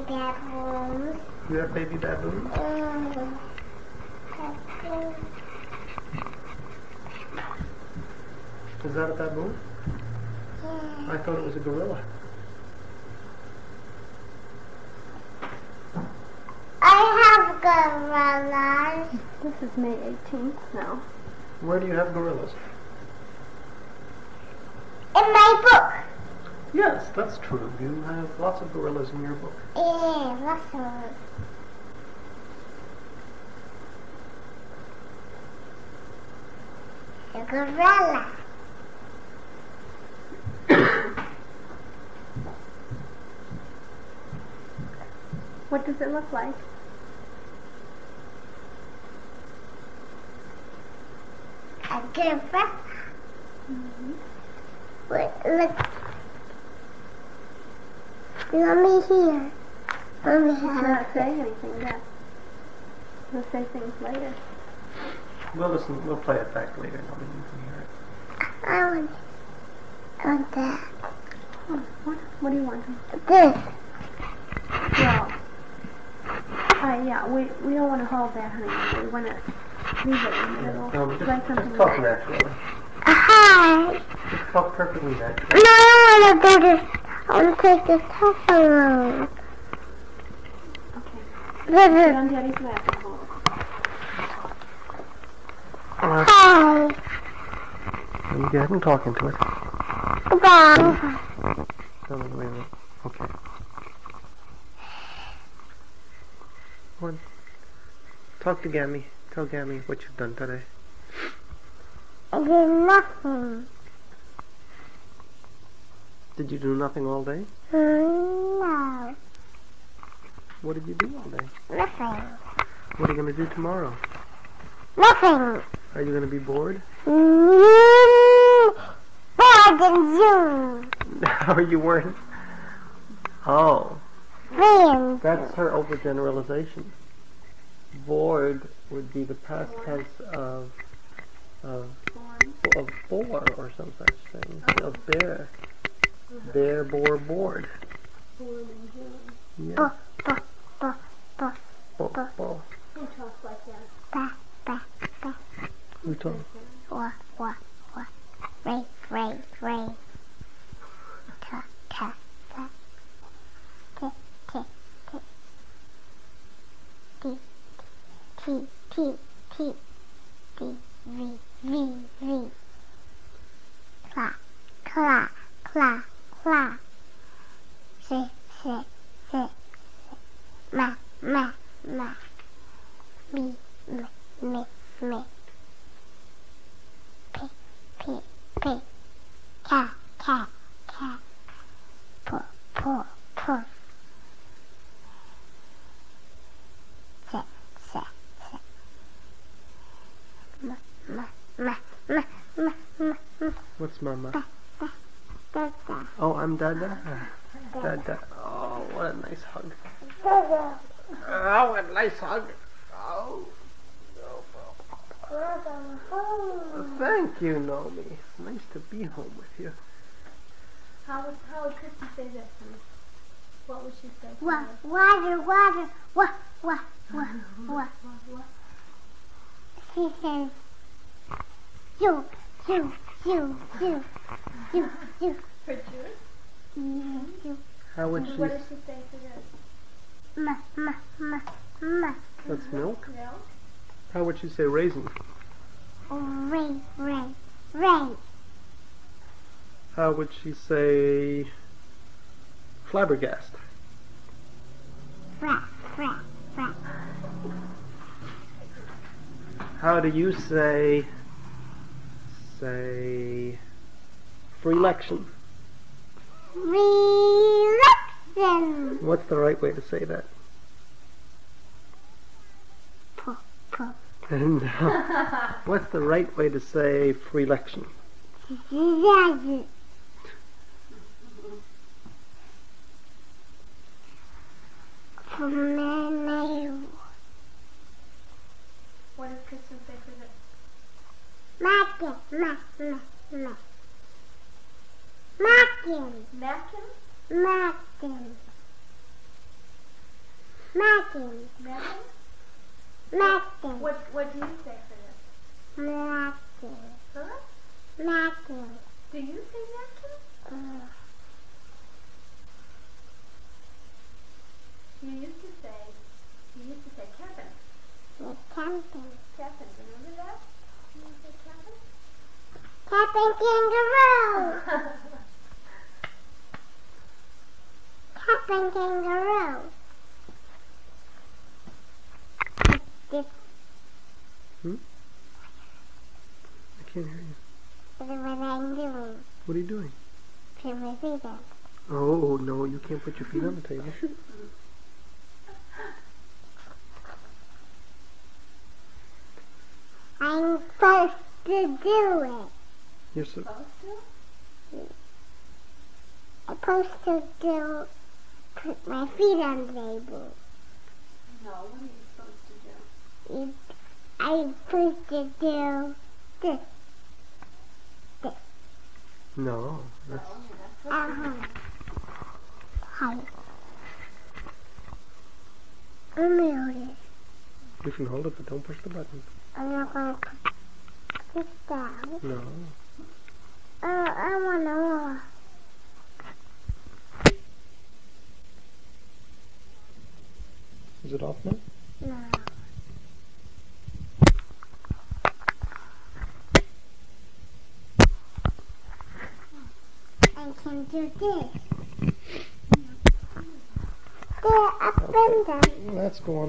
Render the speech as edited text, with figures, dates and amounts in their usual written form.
baboons. You have baby baboons? Is that a baboon? Yeah. I thought it was a gorilla. I have gorillas. This is May 18th now. Where do you have gorillas? In my book. Yes, that's true. You have lots of gorillas in your book. Yeah, lots of them. A gorilla. What does it look like? A gorilla. Wait, look. Let me hear. Let me It's hear. not saying anything yet. We'll say things later. We'll listen. We'll play it back later. Nobody can hear it. I want that. Oh, what do you want? This. Well, yeah, we don't want to hold that, honey. We want to leave it in the middle. Just talk naturally. Hi. Just talk perfectly naturally. No, I want to do this. I want to take this telephone. Okay. This Sit is. on Daddy's lap and hold it. Hi. You go ahead and talk into it. Goodbye. No, wait a minute. Okay. Go on. Talk to Gammy. Tell Gammy what you've done today. I did nothing. Did you do nothing all day? No. What did you do all day? Nothing. What are you going to do tomorrow? Nothing. Are you going to be bored? Bored than you. No, you weren't. Oh. Friends. That's her overgeneralization. Bored would be the past tense of bore or some such thing. Of bear. Bear, bore, bored. Yeah. Bo. Who talks like that? Ba, ba, ba. Who told? Wa. Ray. Ta, ta, ta. T, t, t. T, t, t, t. T, v. Cla. Si. Ma. Me. P. Ca. Po. Se. Ma. What's mama? Dada. Oh, I'm Dada. Dada. Oh, what a nice hug. Dada. Oh, what a nice hug. Oh. Thank you, Nomi. It's nice to be home with you. How would Christy say this, honey? What would she say? Water. What? She says, you. For juice? You. How would she? What does she say for this? Ma. That's milk. Milk? How would she say raisin? Rain. How would she say flabbergast? Fra. How do you say free election? Relaxin'. What's the right way to say that? Po. And what's the right way to say free election? Zazz. Pomelo. What does Kristen say for this? Mackin. Napkin? Mackin. Megan? Mackin. What do you say for this? Mackin. Huh? Mackin. Do you say napkin? You used to say Kevin. The camping. Kevin, remember that? You used to say Kevin? Captain Kangaroo. Captain Kangaroo. This I can't hear you. is what I'm doing. What are you doing? Put my feet up. Oh, no, you can't put your feet on the table. I'm supposed to do it. You're so... I'm supposed to do put my feet on the table. No, what are you supposed to do? I'm supposed to do this. No, that's... Hi. I'm muted. You can hold it, but don't push the button. I'm not going to put this down. No. I want more. Is it off now? No. I can do this. There, up and down. Let's go on.